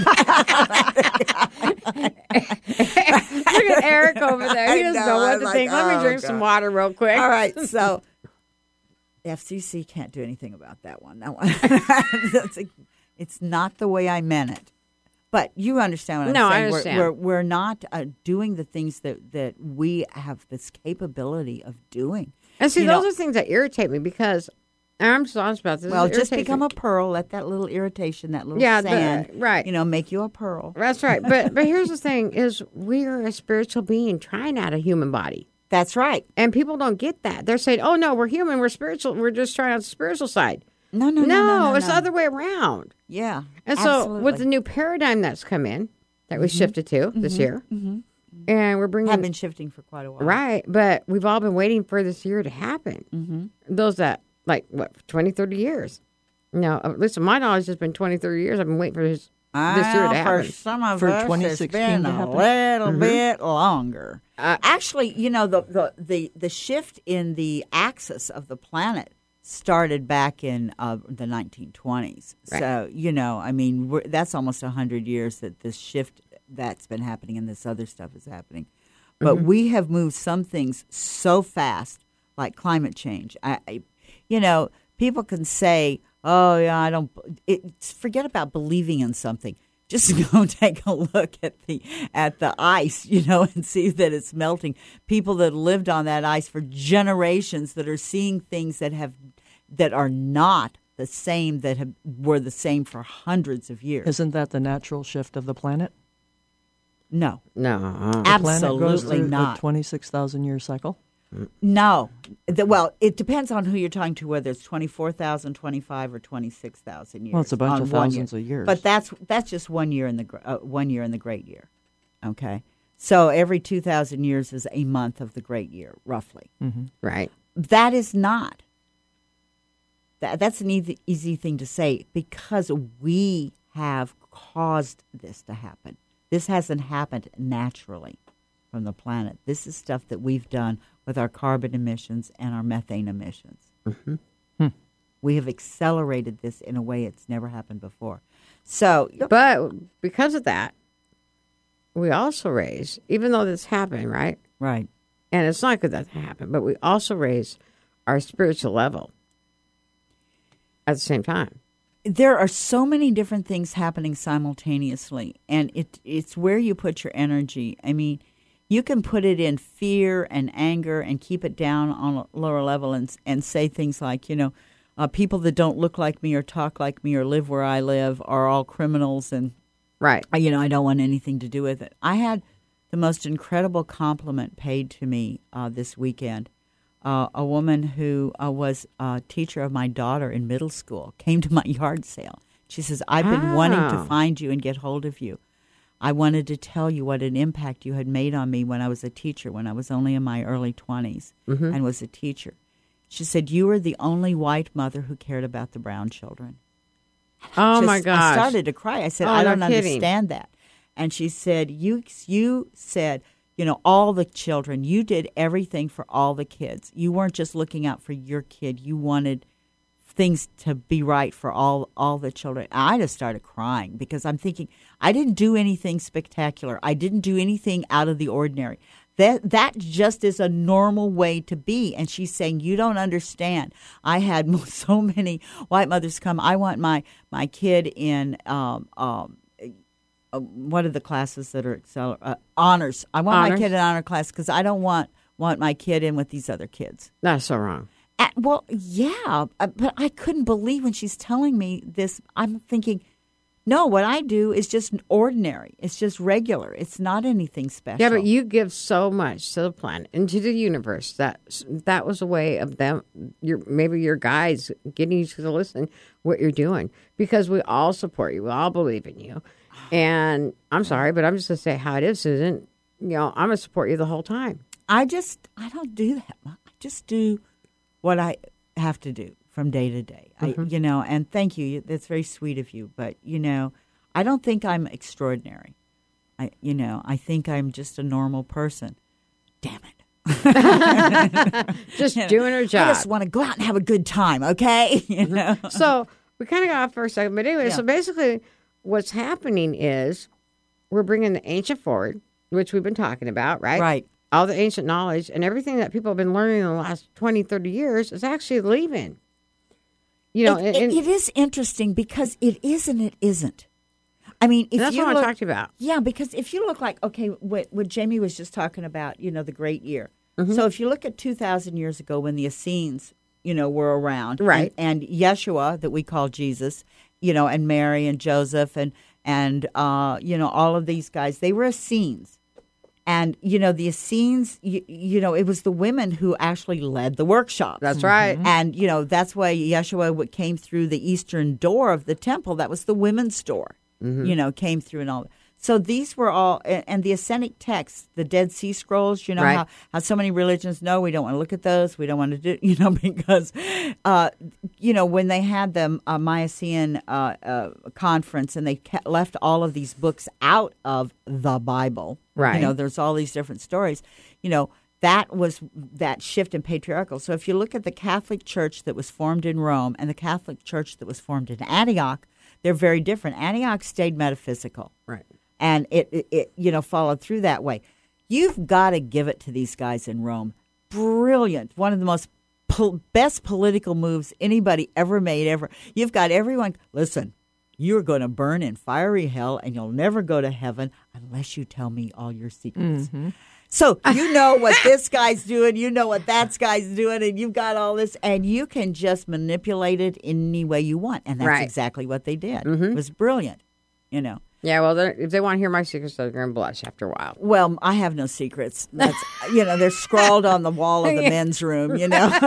right. Look at Eric over there. He I doesn't know, know what I'm to like, think. Let oh, me drink some God. water real quick. All right, so the F C C can't do anything about that one. That one, That's a, it's not the way I meant it. But you understand what I'm No, I saying. We're- understand. We're we're, not uh, doing the things that, that we have this capability of doing. And see, You those know- are things that irritate me because and I'm just honest about this. Well, it just irritates become me. a pearl. Let that little irritation, that little Yeah, the- sand, right. You know, make you a pearl. That's right. But but here's the thing: is we are a spiritual being trying out a human body, That's right. and people don't get that. They're saying, "Oh no, we're human. We're spiritual. We're just trying out the spiritual side." No, no, No, no, no, no, it's no. the other way around. Yeah, And so, absolutely. with the new paradigm that's come in, that we shifted to this year, and we're bringing have been shifting for quite a while. right, but we've all been waiting for this year to happen. Mm-hmm. Those that like what twenty, thirty years. No, at least my knowledge has been twenty, thirty years. I've been waiting for this this year to Well, happen. For some of For us, twenty it's sixteen been to a happen? little Mm-hmm. bit longer. Uh, Actually, you know, the, the, the, the shift in the axis of the planet started back in uh, the nineteen twenties. Right. So, you know, I mean, we're, that's almost one hundred years that this shift that's been happening and this other stuff is happening. But Mm-hmm. we have moved some things so fast, like climate change. I, I you know, people can say, "Oh, yeah, I don't." It, forget about believing in something. Just go take a look at the at the ice, you know, and see that it's melting. People that lived on that ice for generations that are seeing things that have that are not the same that have, were the same for hundreds of years. Isn't that the natural shift of the planet? No, no, The planet goes absolutely through not. a twenty-six thousand year cycle. No. The, well, it depends on who you're talking to, whether it's twenty-four thousand, twenty-five, or twenty-six thousand years. Well, it's a bunch on of one thousands year. of years. But that's that's just one year in the gr- uh, one year in the great year. Okay, so every two thousand years is a month of the great year, roughly. right. That is not. That that's an easy, easy thing to say because we have caused this to happen. This hasn't happened naturally from the planet. This is stuff that we've done with our carbon emissions and our methane emissions. Mm-hmm. Hmm. We have accelerated this in a way it's never happened before. So, But because of that, we also raise, even though this happened, right? right. And it's not good that happened, but we also raise our spiritual level at the same time. There are so many different things happening simultaneously, and it it's where you put your energy. I mean, you can put it in fear and anger and keep it down on a lower level and and say things like, you know, uh, people that don't look like me or talk like me or live where I live are all criminals, and Right. uh, you know, I don't want anything to do with it. I had the most incredible compliment paid to me uh, this weekend. Uh, a woman who uh, was a teacher of my daughter in middle school came to my yard sale. She says, I've been wanting to Oh. find you and get hold of you. I wanted to tell you what an impact you had made on me when I was a teacher, when I was only in my early twenties and was a teacher. She said, you were the only white mother who cared about the brown children. Oh, Just- my gosh. I started to cry. I said, Oh, I no don't kidding. understand that. And she said, you you said, you know, all the children, you did everything for all the kids. You weren't just looking out for your kid. You wanted things to be right for all all the children. I just started crying because I'm thinking I didn't do anything spectacular. I didn't do anything out of the ordinary. That that just is a normal way to be. And she's saying, you don't understand. I had so many white mothers come. I want my my kid in um, um, uh, what are the classes that are acceler- uh, honors. I want Honors. my kid in honor class because I don't want want my kid in with these other kids. That's so wrong. Uh, well, yeah, uh, but I couldn't believe when she's telling me this. I'm thinking, no, what I do is just ordinary. It's just regular. It's not anything special. Yeah, but you give so much to the planet and to the universe. That that was a way of them. Your maybe your guides getting you to listen what you're doing because we all support you. We all believe in you. And I'm sorry, but I'm just gonna say how it is, Susan. You know, I'm gonna support you the whole time. I just I don't do that. I just do what I have to do from day to day. Mm-hmm. I, you know, and thank you. That's very sweet of you. But, you know, I don't think I'm extraordinary. I, you know, I think I'm just a normal person. Damn it. Just you know, doing her job. I just want to go out and have a good time, okay? You know? So we kind of got off for a second. But anyway, Yeah. so basically what's happening is we're bringing the ancient forward, which we've been talking about, right? Right. All the ancient knowledge and everything that people have been learning in the last twenty, thirty years is actually leaving. You know, it, and, it, it is interesting because it is and it isn't. I mean, if that's you what look, I talked about. Yeah, because if you look like, okay, what, what Jamie was just talking about, you know, the great year. Mm-hmm. So if you look at two thousand years ago when the Essenes, you know, were around. Right. And, and Yeshua, that we call Jesus, you know, and Mary and Joseph and, and uh, you know, all of these guys, they were Essenes. And, you know, the Essenes, you, you know, it was the women who actually led the workshops. That's right. And, you know, that's why Yeshua came through the eastern door of the temple. That was the women's door, Mm-hmm. you know, came through and all that. So these were all, and the Essenic texts, the Dead Sea Scrolls, you know, Right. how, how so many religions, no, we don't want to look at those. We don't want to do, you know, because, uh, you know, when they had the uh, Mycenaean uh, uh, conference and they kept, left all of these books out of the Bible, Right. you know, there's all these different stories, you know, that was that shift in patriarchal. So if you look at the Catholic Church that was formed in Rome and the Catholic Church that was formed in Antioch, they're very different. Antioch stayed metaphysical. Right. And it, it, it, you know, followed through that way. You've got to give it to these guys in Rome. Brilliant. One of the most po- best political moves anybody ever made, ever. You've got everyone, listen, you're going to burn in fiery hell and you'll never go to heaven unless you tell me all your secrets. Mm-hmm. So you know what this guy's doing, you know what that guy's doing, and you've got all this, and you can just manipulate it any way you want. And that's Right. exactly what they did. Mm-hmm. It was brilliant, you know. Yeah, well, they're- if they want to hear my secrets, they're going to blush after a while. Well, I have no secrets. That's you know, they're scrawled on the wall of the men's room, you know.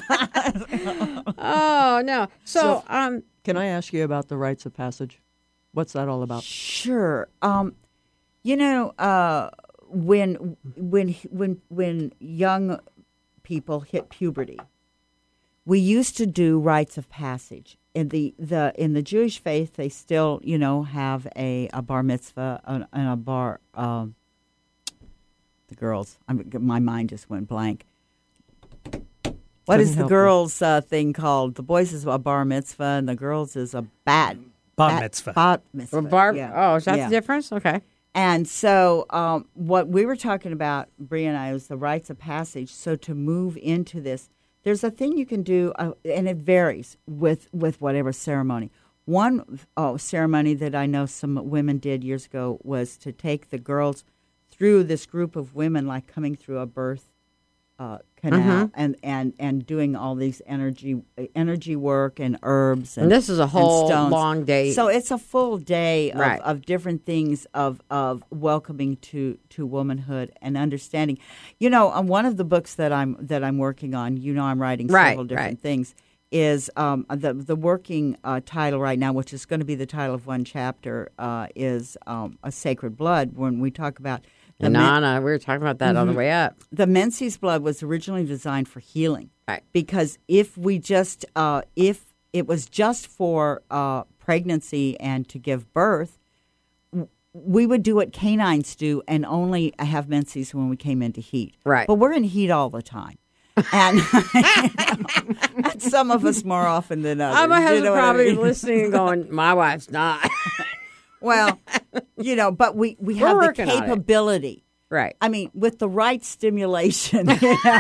Oh, no. So, So- um, Can I ask you about the rites of passage? What's that all about? Sure. Um, you know, uh, when when when when young people hit puberty, we used to do rites of passage. In the, the in the Jewish faith, they still, you know, have a, a bar mitzvah and a, a bar. Um, the girls, I'm, my mind just went blank. What Couldn't is the help girls' uh, thing called? The boys is a bar mitzvah, and the girls is a bat. Bat bat- mitzvah. Bat mitzvah. well, Barb, yeah. oh, is that Yeah. the difference? Okay. And so um, what we were talking about, Bria and I, was the rites of passage. So to move into this, there's a thing you can do, uh, and it varies with, with whatever ceremony. One oh, ceremony that I know some women did years ago was to take the girls through this group of women, like coming through a birth uh, canal, Mm-hmm. and, and, and doing all these energy energy work and herbs. And, And this is a and whole stones. long day. So it's a full day of, Right. of different things of, of welcoming to, to womanhood and understanding. You know, on one of the books that I'm that I'm working on, you know, I'm writing Right, several different right. things. Is um, the the working uh, title right now, which is going to be the title of one chapter, uh, is um, a sacred blood. When we talk about the and men- Anna, we were talking about that on the way up. the Menses blood was originally designed for healing. Right. Because if we just, uh, if it was just for uh, pregnancy and to give birth, w- we would do what canines do and only have menses when we came into heat. Right. But we're in heat all the time. And, you know, and some of us more often than others. Oh, my husband you know probably I mean? listening and going, my wife's not. Well, you know, but we, we We're have the working on it. capability. Right. I mean, with the right stimulation, you know.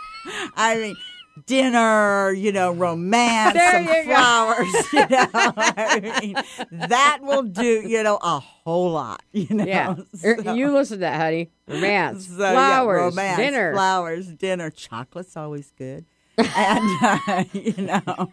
I mean, dinner, you know, romance, There some you go. flowers, you know. I mean, that will do, you know, a whole lot, you know. Yeah. So- You listen to that, honey. Romance, So, yeah, flowers, romance, dinner. flowers, dinner. Chocolate's always good, and uh, you know,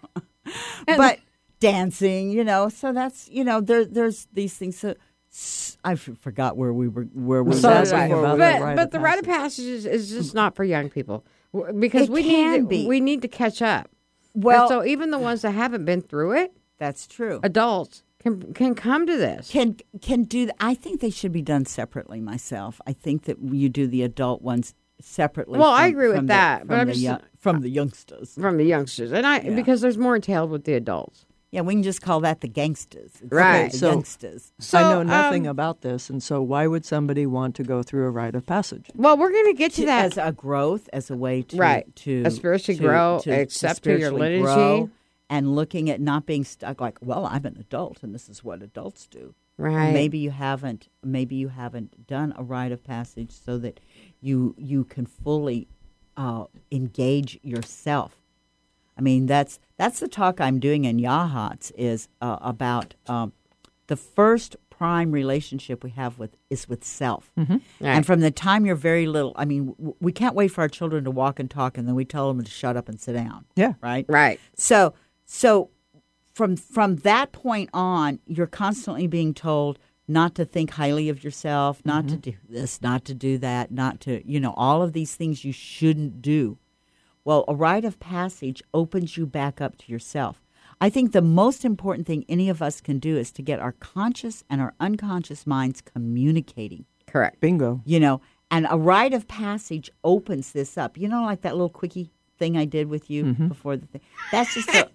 but dancing, you know. So that's you know, there, there's these things. So s- I f- forgot where we were, where we So were did I. before about we- that But, rite but of the rite of passage is, is just not for young people W- because It we can need to, be. we need to catch up. Well, And so even the ones that haven't been through it, that's true. adults can can come to this. Can can do. th- I think they should be done separately. Myself, I think that you do the adult ones separately. Well, from, I agree with from the- that, from but I'm the just- young- from the youngsters. From the youngsters, and I Yeah. because there's more entailed with the adults. Yeah, we can just call that the gangsters. It's Right. the So- youngsters. So, I know nothing um, about this, and so why would somebody want to go through a rite of passage? Well, we're going to get to To- that. as a growth, as a way to Right. to A spiritually to- grow, to, to accept your spiritually liturgy. grow, and looking at not being stuck like, well, I'm an adult and this is what adults do. Right. Maybe you haven't. Maybe you haven't done a rite of passage so that you you can fully uh, engage yourself. I mean, that's that's the talk I'm doing in Yahats is uh, about um, the first prime relationship we have with is with self. Right. And from the time you're very little, I mean, w- we can't wait for our children to walk and talk, and then we tell them to shut up and sit down. Yeah. Right. Right. So, so from from that point on, you're constantly being told not to think highly of yourself, not to do this, not to do that, not to, you know, all of these things you shouldn't do. Well, a rite of passage opens you back up to yourself. I think the most important thing any of us can do is to get our conscious and our unconscious minds communicating. Correct. Bingo. You know, and a rite of passage opens this up. You know, like that little quickie thing I did with you before the thing. That's just a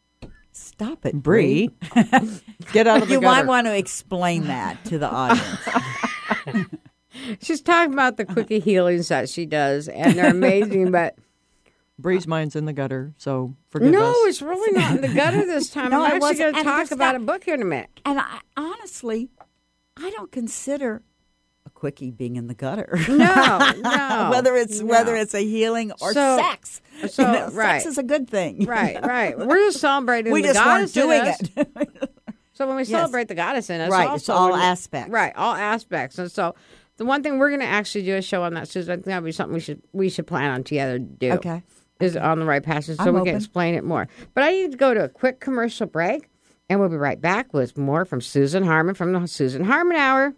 stop it, Bree. Get out of the You gutter. might want to explain that to the audience. She's talking about the quickie healings that she does, and they're amazing. But Bree's mind's in the gutter, so forgive no, us. it's really not in the gutter this time. No, I'm it actually wasn't. going to And talk there's about that- a book here in a minute. And I, honestly, I don't consider a quickie being in the gutter. No, no, whether it's no. whether it's a healing or So- sex. so, You know, right. Sex is a good thing. Right, right. We're just celebrating We the just weren't goddess in doing us. it. So when we celebrate the goddess in us, Right, also, it's all we're- aspects. Right, all aspects. And so the one thing we're going to actually do a show on that, Susan. I think that'd be something we should we should plan on together to do. Okay. Is on the right passage, so I'm we open. can explain it more. But I need to go to a quick commercial break, and we'll be right back with more from Susan Harmon from the Susan Harmon Hour.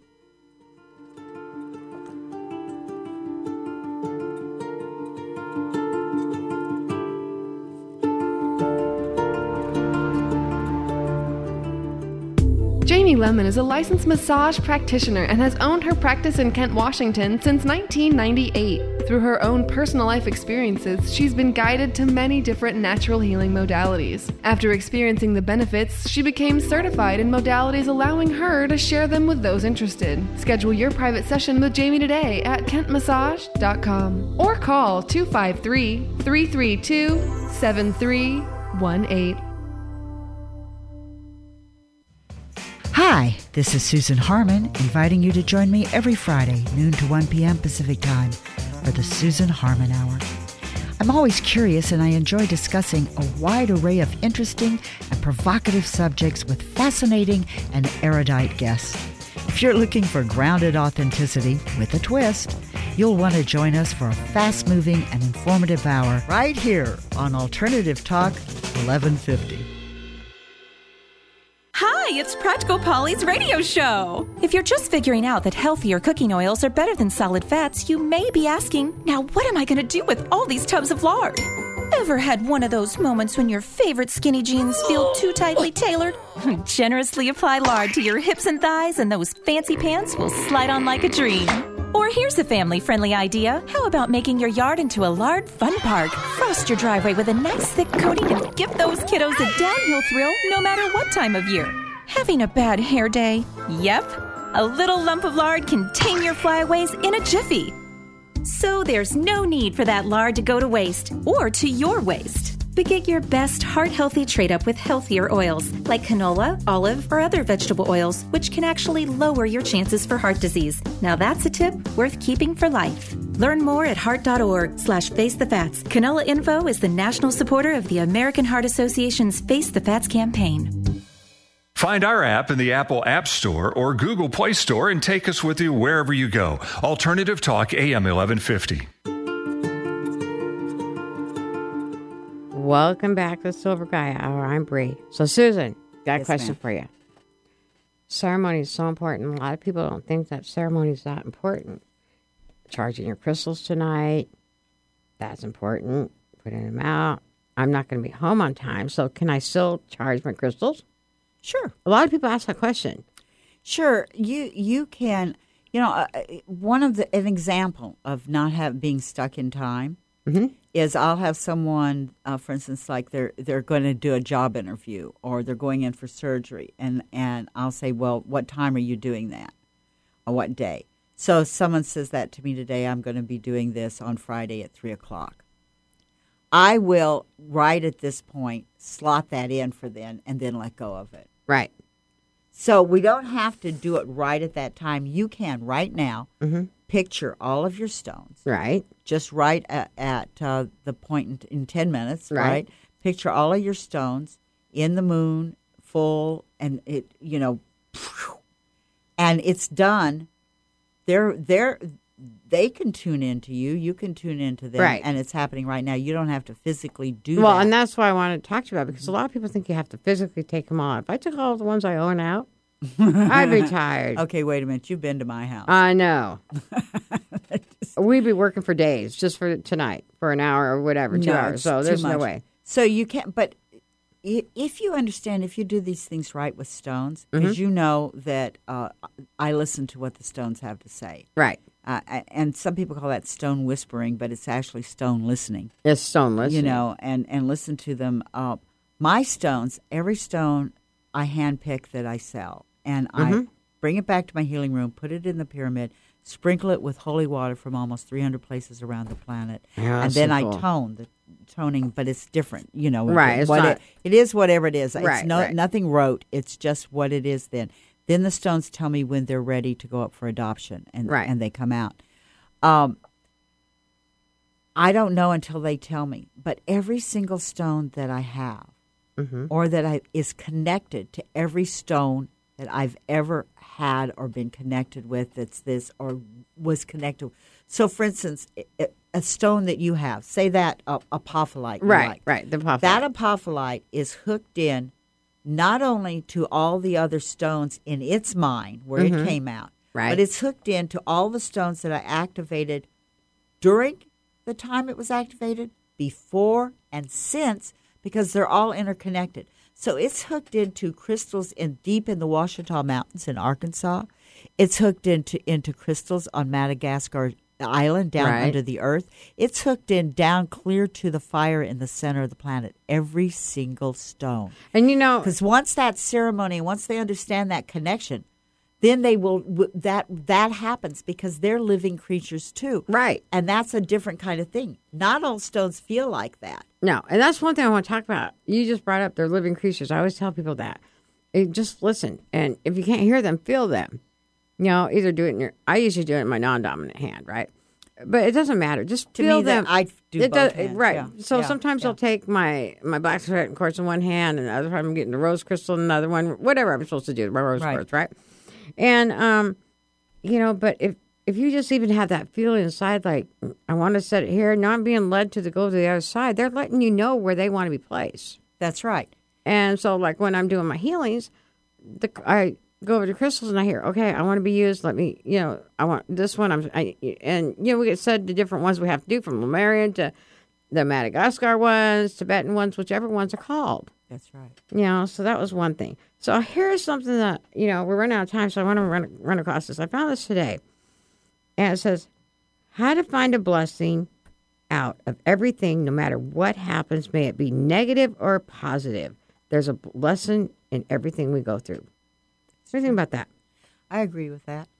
Jamie Lemon is a licensed massage practitioner and has owned her practice in Kent, Washington since nineteen ninety-eight. Through her own personal life experiences, she's been guided to many different natural healing modalities. After experiencing the benefits, she became certified in modalities, allowing her to share them with those interested. Schedule your private session with Jamie today at kent massage dot com or call two five three, three three two, seven three one eight. Hi, this is Susan Harmon, inviting you to join me every Friday, noon to one p.m. Pacific Time, for the Susan Harmon Hour. I'm always curious and I enjoy discussing a wide array of interesting and provocative subjects with fascinating and erudite guests. If you're looking for grounded authenticity with a twist, you'll want to join us for a fast-moving and informative hour right here on Alternative Talk eleven fifty. Hi, it's Practical Polly's radio show. If you're just figuring out that healthier cooking oils are better than solid fats, you may be asking, now what am I going to do with all these tubs of lard? Ever had one of those moments when your favorite skinny jeans feel too tightly tailored? Generously apply lard to your hips and thighs and those fancy pants will slide on like a dream. Or here's a family-friendly idea. How about making your yard into a lard fun park? Frost your driveway with a nice thick coating and give those kiddos a downhill thrill no matter what time of year. Having a bad hair day? Yep. A little lump of lard can tame your flyaways in a jiffy. So there's no need for that lard to go to waste or to your waste. But get your best heart-healthy trade-up with healthier oils like canola, olive, or other vegetable oils, which can actually lower your chances for heart disease. Now that's a tip worth keeping for life. Learn more at heart.org slash face the fats. Canola Info is the national supporter of the American Heart Association's Face the Fats campaign. Find our app in the Apple App Store or Google Play Store and take us with you wherever you go. Alternative Talk, A M eleven fifty. Welcome back to the Silver Gaia Hour. I'm Bree. So, Susan, got a Yes, question ma'am. for you. Ceremony is so important. A lot of people don't think that ceremony is that important. Charging your crystals tonight, that's important. Putting them out. I'm not going to be home on time, so can I still charge my crystals? Sure. A lot of people ask that question. Sure, you you can. You know, uh, one of the an example of not have being stuck in time Mm-hmm. is I'll have someone, uh, for instance, like they're they're going to do a job interview or they're going in for surgery, and and I'll say, well, what time are you doing that, or what day? So if someone says that to me today, I'm going to be doing this on Friday at three o'clock. I will, right at this point, slot that in for then, and then let go of it. Right. So we don't have to do it right at that time. You can, right now, Mm-hmm. picture all of your stones. Right. Just right at, at uh, the point in, in ten minutes, right. Right. Picture all of your stones in the moon, full, and it, you know, and it's done. They're, they're, they can tune into you. You can tune into them. Right. And it's happening right now. You don't have to physically do Well, that. and that's why I wanted to talk to you about, because a lot of people think you have to physically take them all. If I took all the ones I own out, I'd be tired. Okay, wait a minute. You've been to my house. I know. We'd be working for days just for tonight, for an hour or whatever, two No, hours. it's So too there's no much. way. So you can't, but i- if you understand, if you do these things right with stones, Mm-hmm. because you know that uh, I listen to what the stones have to say. Right. Uh, and some people call that stone whispering, but it's actually stone listening. It's stone listening. You know, and, and listen to them. Uh, my stones, every stone I handpick that I sell, and I Mhm. bring it back to my healing room, put it in the pyramid, sprinkle it with holy water from almost three hundred places around the planet, Yeah, and that's then so I cool. tone the toning, but it's different, you know. Right, it's what not- it, it is whatever it is. Right, it's no right. nothing rote. It's just what it is. Then, then the stones tell me when they're ready to go up for adoption, and Right. and they come out. Um, I don't know until they tell me, but every single stone that I have, Mhm. or that I is connected to every stone that I've ever had or been connected with, that's this or was connected. So, for instance, a, a stone that you have, say that uh, apophyllite, you Right, like. right, the apophyllite. That apophyllite is hooked in not only to all the other stones in its mind where Mhm. it came out, Right. but it's hooked into all the stones that I activated during the time it was activated, before, and since, because they're all interconnected. So it's hooked into crystals in deep in the Ouachita Mountains in Arkansas. It's hooked into into crystals on Madagascar Island down Right. under the earth. It's hooked in down clear to the fire in the center of the planet. Every single stone. And you know, Because once that ceremony, once they understand that connection, then they will w- that that happens because they're living creatures too. right. And that's a different kind of thing. Not all stones feel like that. No, and that's one thing I want to talk about. You just brought up they're living creatures. I always tell people that. Eh, Just listen, and if you can't hear them, feel them. You know, either do it in your. I usually do it in my non-dominant hand, right? But it doesn't matter. Just To feel me, that them. I do It both does- hands, right. yeah, So yeah, sometimes yeah. I'll take my my black certain quartz in one hand, and the other time I'm getting the rose crystal in another one. Whatever I'm supposed to do, my rose Right. quartz, right? And um, you know, but if if you just even have that feeling inside, like I want to set it here, not being led to the go to the other side, they're letting you know where they want to be placed. That's right. And so, like when I'm doing my healings, the I go over to crystals and I hear, okay, I want to be used. Let me, you know, I want this one. I'm, I, and you know, we get said the different ones we have to do, from Lemurian to the Madagascar ones, Tibetan ones, whichever ones are called. That's right. You know, so that was one thing. So here's something that, you know, we're running out of time, so I want to run run across this. I found this today, and it says, how to find a blessing out of everything, no matter what happens, may it be negative or positive. There's a lesson in everything we go through. What do you think about that? I agree with that.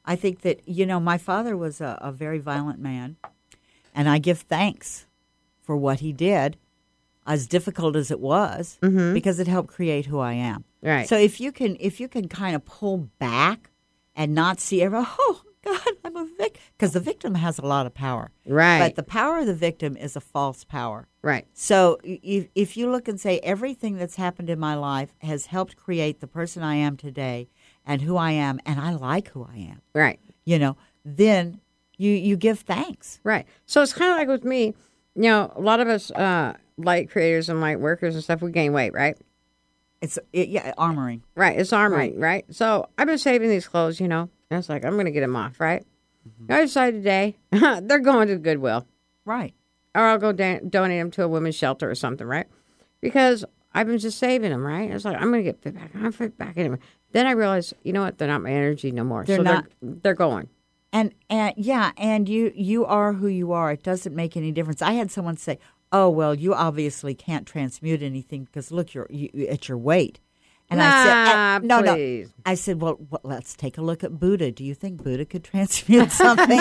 I think that, you know, my father was a, a very violent man, and I give thanks for what he did, as difficult as it was, Mhm. because it helped create who I am. Right. So if you can, if you can kind of pull back and not see every, oh God, I'm a victim, because the victim has a lot of power. Right. But the power of the victim is a false power. Right. So if if you look and say everything that's happened in my life has helped create the person I am today and who I am, and I like who I am. Right. You know, then you you give thanks. Right. So it's kind of like with me, you know, a lot of us uh, light creators and light workers and stuff, we gain weight, right? It's it, yeah, armoring. Right. It's armoring, right. right? So I've been saving these clothes, you know, and it's like, I'm going to get them off, right? Mm-hmm. I decided today they're going to Goodwill. Right. Or I'll go da- donate them to a women's shelter or something, right? Because I've been just saving them, right? It's like, I'm going to get fit back. I'm fit back in them. Then I realized, you know what? They're not my energy no more. They're so not. They're, they're going. And and yeah, and you you are who you are. It doesn't make any difference. I had someone say, "Oh well, you obviously can't transmute anything because look, you're you, at your weight." And nah, I said, "No, please. no." I said, "Well, well, let's take a look at Buddha. Do you think Buddha could transmute something?"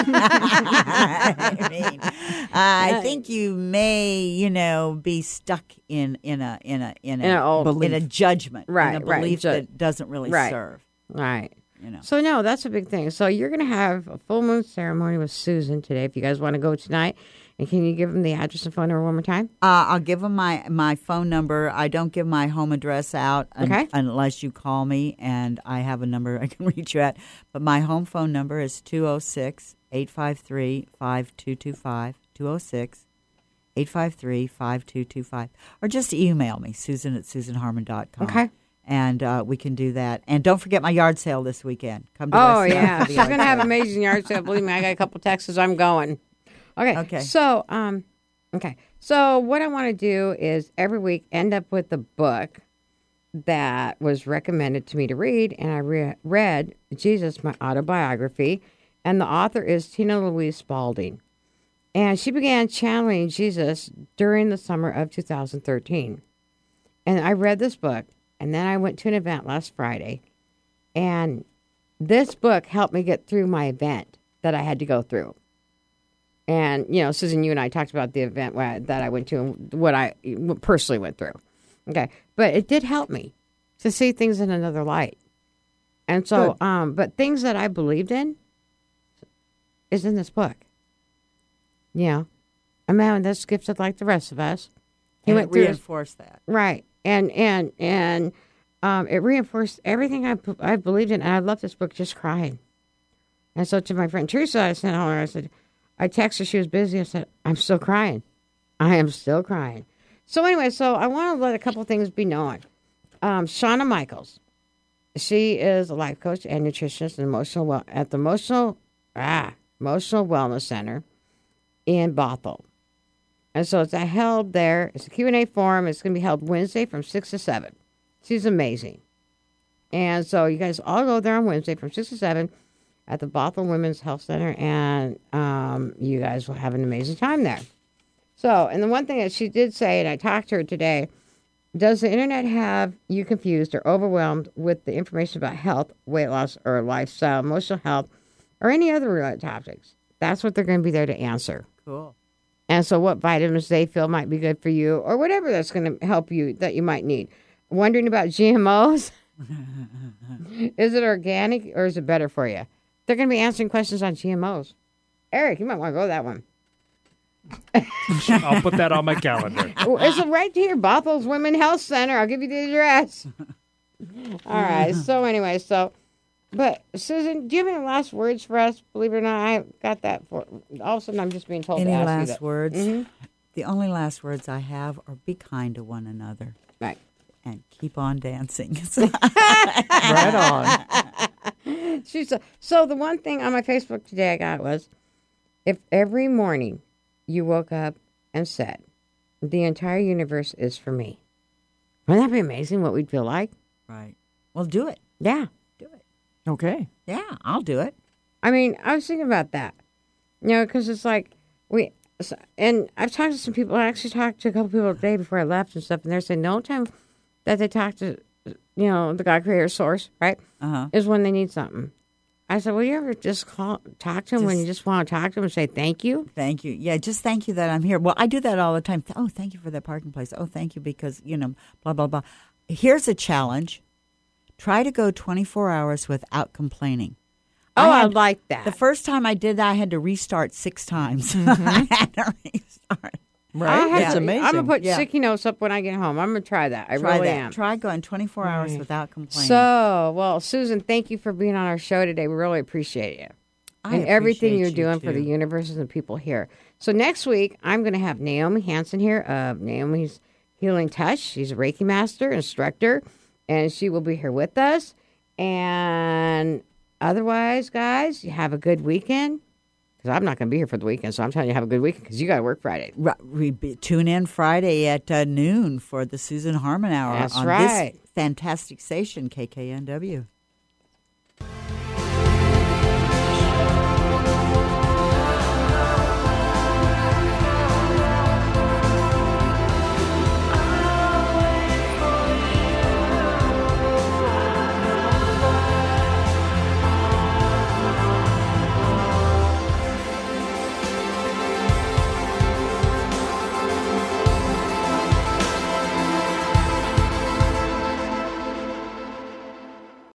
I mean, I think you may, you know, be stuck in in a in a in a In a old in a judgment, Right, in a right, belief ju- that doesn't really right. serve. Right. You know. So, no, that's a big thing. So, you're going to have a full moon ceremony with Susan today if you guys want to go tonight. And can you give them the address and phone number one more time? Uh, I'll give them my, my phone number. I don't give my home address out un- Okay. unless you call me, and I have a number I can reach you at. But my home phone number is two oh six, eight five three, five two two five, two oh six, eight five three, five two two five. Or just email me, Susan at susan harmon dot com. Okay. And uh, we can do that. And don't forget my yard sale this weekend. Come to Oh, West Side yeah. for the She's yard going to have sale. an amazing yard sale. Believe me, I got a couple texts. I'm going. Okay. Okay. So, um, okay. So, what I want to do is every week end up with a book that was recommended to me to read. And I re- read Jesus, my autobiography. And the author is Tina Louise Spalding. And she began channeling Jesus during the summer of two thousand thirteen. And I read this book. And then I went to an event last Friday. And this book helped me get through my event that I had to go through. And, you know, Susan, you and I talked about the event where, that I went to and what I personally went through. Okay. But it did help me to see things in another light. And so, um, but things that I believed in is in this book. You know, a man that's gifted like the rest of us. He And went it through reinforced that. Right. And, and, and, um, it reinforced everything I, I believed in. And I love this book, just crying. And so to my friend Teresa, I sent her, I said, I texted her, she was busy. I said, I'm still crying. I am still crying. So anyway, so I want to let a couple things be known. Um, Shauna Michaels, she is a life coach and nutritionist and emotional well, at the emotional, ah, emotional wellness center in Bothell. And so it's held there. It's a Q and A forum. It's going to be held Wednesday from six to seven. She's amazing. And so you guys all go there on Wednesday from six to seven at the Bothell Women's Health Center. And um, you guys will have an amazing time there. So, and the one thing that she did say, and I talked to her today, does the internet have you confused or overwhelmed with the information about health, weight loss, or lifestyle, emotional health, or any other related topics? That's what they're going to be there to answer. Cool. And so what vitamins they feel might be good for you or whatever that's going to help you that you might need. Wondering about G M Os? Is it organic or is it better for you? They're going to be answering questions on G M Os. Eric, you might want to go to that one. I'll put that on my calendar. It's right here, Bothell's Women Health Center. I'll give you the address. All right. So anyway, so, but Susan, do you have any last words for us? Believe it or not, I got that for. All of a sudden, I'm just being told Any to ask last you that. words? Mm-hmm. The only last words I have are be kind to one another. Right. And keep on dancing. Right on. She's a, so the one thing on my Facebook today I got was, if every morning you woke up and said, the entire universe is for me. Wouldn't that be amazing what we'd feel like? Right. Well, do it. Yeah. Do it. Okay. Yeah, I'll do it. I mean, I was thinking about that. You know, because it's like, we, and I've talked to some people, I actually talked to a couple people today before I left and stuff, and they're saying the only time that they talk to, you know, the God Creator Source, right, Uh-huh. is when they need something. I said, "Will you ever just call, talk to him Just- when you just want to talk to him and say thank you?" Thank you. Yeah, just thank you that I'm here. Well, I do that all the time. Oh, thank you for that parking place. Oh, thank you because, you know, blah, blah, blah. Here's a challenge. Try to go twenty-four hours without complaining. Oh, I, had- like that. The first time I did that, I had to restart six times. I had to restart. Right? I have It's to- amazing. I'm gonna put Yeah. sticky notes up when I get home. I'm gonna try that. I Try really that. am. Try going twenty-four hours without complaining. So, well, Susan, thank you for being on our show today. We really appreciate you. I and everything appreciate you're you, doing for the too. universe and the people here. So next week, I'm going to have Naomi Hansen here of Naomi's Healing Touch. She's a Reiki master, instructor, and she will be here with us. And otherwise, guys, you have a good weekend. Because I'm not going to be here for the weekend, so I'm telling you, have a good weekend because you got to work Friday. Right, we be, tune in Friday at uh, noon for the Susan Harmon Hour That's on right. this fantastic station, K K N W.